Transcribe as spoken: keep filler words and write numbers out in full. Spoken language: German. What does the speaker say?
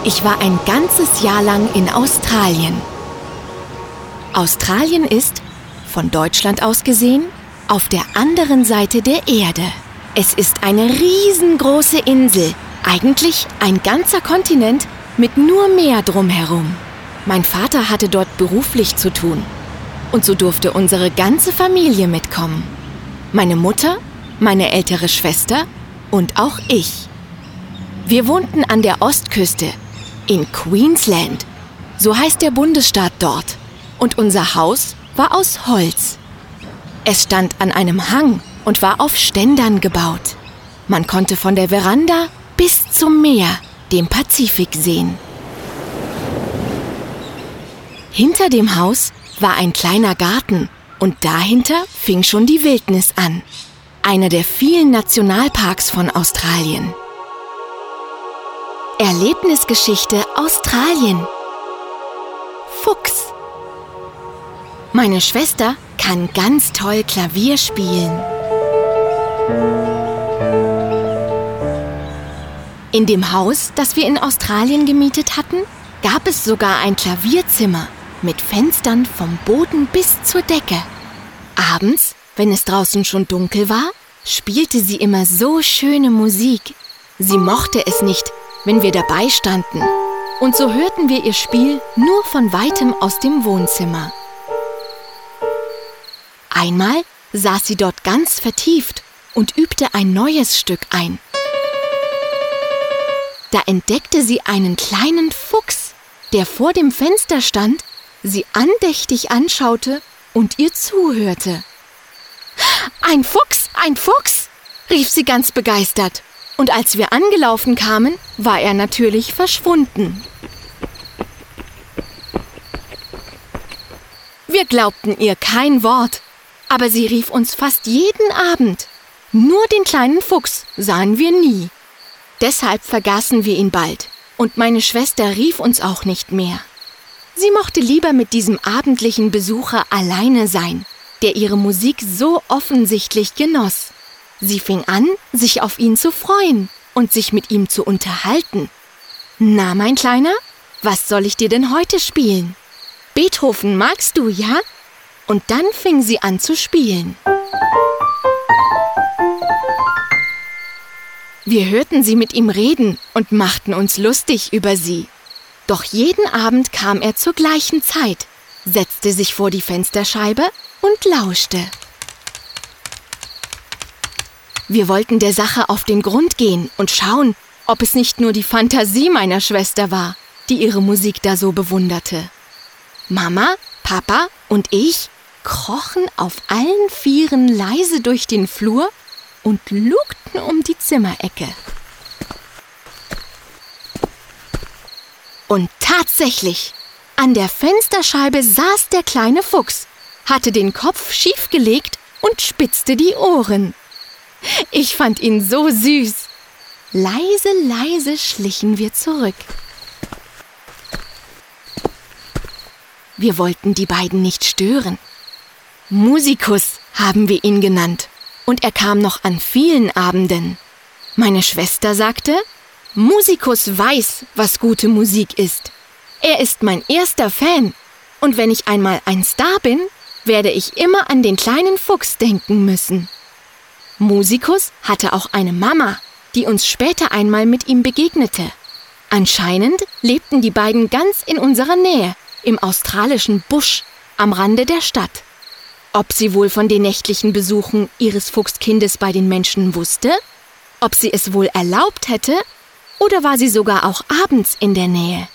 Ich war ein ganzes Jahr lang in Australien. Australien ist, von Deutschland aus gesehen, auf der anderen Seite der Erde. Es ist eine riesengroße Insel, eigentlich ein ganzer Kontinent mit nur Meer drumherum. Mein Vater hatte dort beruflich zu tun. Und so durfte unsere ganze Familie mitkommen. Meine Mutter, meine ältere Schwester und auch ich. Wir wohnten an der Ostküste, in Queensland. So heißt der Bundesstaat dort. Und unser Haus war aus Holz. Es stand an einem Hang und war auf Ständern gebaut. Man konnte von der Veranda bis zum Meer, dem Pazifik, sehen. Hinter dem Haus war ein kleiner Garten und dahinter fing schon die Wildnis an. Einer der vielen Nationalparks von Australien. Erlebnisgeschichte Australien. Fuchs. Meine Schwester kann ganz toll Klavier spielen. In dem Haus, das wir in Australien gemietet hatten, gab es sogar ein Klavierzimmer mit Fenstern vom Boden bis zur Decke. Abends, wenn es draußen schon dunkel war, spielte sie immer so schöne Musik. Sie mochte es nicht, wenn wir dabei standen. Und so hörten wir ihr Spiel nur von weitem aus dem Wohnzimmer. Einmal saß sie dort ganz vertieft und übte ein neues Stück ein. Da entdeckte sie einen kleinen Fuchs, der vor dem Fenster stand, sie andächtig anschaute und ihr zuhörte. »Ein Fuchs, ein Fuchs«, rief sie ganz begeistert. Und als wir angelaufen kamen, war er natürlich verschwunden. Wir glaubten ihr kein Wort, aber sie rief uns fast jeden Abend. Nur den kleinen Fuchs sahen wir nie. Deshalb vergaßen wir ihn bald und meine Schwester rief uns auch nicht mehr. Sie mochte lieber mit diesem abendlichen Besucher alleine sein, der ihre Musik so offensichtlich genoss. Sie fing an, sich auf ihn zu freuen und sich mit ihm zu unterhalten. »Na, mein Kleiner, was soll ich dir denn heute spielen? Beethoven magst du, ja?« Und dann fing sie an zu spielen. Wir hörten sie mit ihm reden und machten uns lustig über sie. Doch jeden Abend kam er zur gleichen Zeit, setzte sich vor die Fensterscheibe und lauschte. Wir wollten der Sache auf den Grund gehen und schauen, ob es nicht nur die Fantasie meiner Schwester war, die ihre Musik da so bewunderte. Mama, Papa und ich krochen auf allen Vieren leise durch den Flur und lugten um die Zimmerecke. Und tatsächlich, an der Fensterscheibe saß der kleine Fuchs, hatte den Kopf schief gelegt und spitzte die Ohren. Ich fand ihn so süß. Leise, leise schlichen wir zurück. Wir wollten die beiden nicht stören. Musikus haben wir ihn genannt. Und er kam noch an vielen Abenden. Meine Schwester sagte, Musikus weiß, was gute Musik ist. Er ist mein erster Fan. Und wenn ich einmal ein Star bin, werde ich immer an den kleinen Fuchs denken müssen. Musikus hatte auch eine Mama, die uns später einmal mit ihm begegnete. Anscheinend lebten die beiden ganz in unserer Nähe, im australischen Busch, am Rande der Stadt. Ob sie wohl von den nächtlichen Besuchen ihres Fuchskindes bei den Menschen wusste? Ob sie es wohl erlaubt hätte? Oder war sie sogar auch abends in der Nähe?